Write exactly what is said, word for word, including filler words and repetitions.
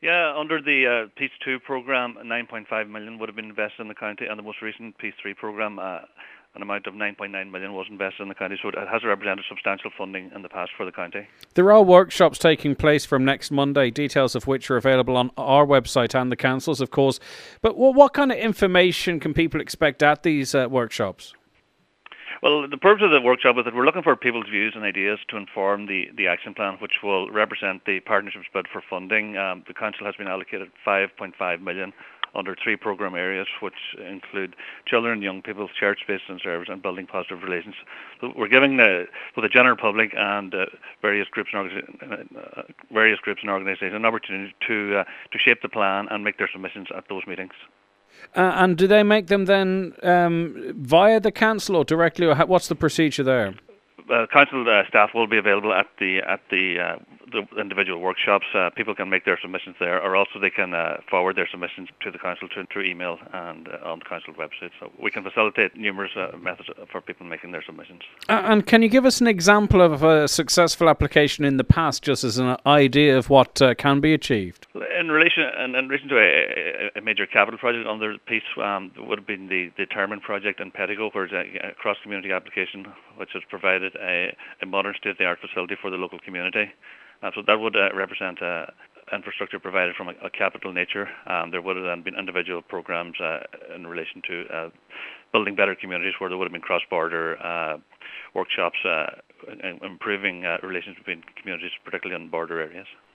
Yeah, under the uh, Peace two programme, nine point five million would have been invested in the county, and the most recent Peace three programme, uh, an amount of nine point nine million was invested in the county, so it has represented substantial funding in the past for the county. There are workshops taking place from next Monday, details of which are available on our website and the council's, of course. But what kind of information can people expect at these uh, workshops? Well, the purpose of the workshop is that we're looking for people's views and ideas to inform the, the action plan, which will represent the partnership's bid for funding. Um, the council has been allocated five point five million under three programme areas, which include children and young people, shared spaces and service, and building positive relations. So we're giving the, for the general public and uh, various groups and uh, various groups and organisations an opportunity to uh, to shape the plan and make their submissions at those meetings. Uh, and do they make them then um, via the council or directly, or how, what's the procedure there? Uh, council uh, staff will be available at the at the, uh, the individual workshops. Uh, people can make their submissions there, or also they can uh, forward their submissions to the council through, through email and uh, on the council website. So we can facilitate numerous uh, methods for people making their submissions. Uh, and can you give us an example of a successful application in the past, just as an idea of what uh, can be achieved? In relation, in, in relation to a, a major capital project under Peace, um, would have been the, the Termin project in Pettigo, where it's a, a cross-community application which has provided a, a modern state-of-the-art facility for the local community. Uh, so that would uh, represent uh, infrastructure provided from a, a capital nature. Um, there would have then been individual programs uh, in relation to uh, building better communities, where there would have been cross-border uh, workshops, uh, improving uh, relations between communities, particularly in border areas.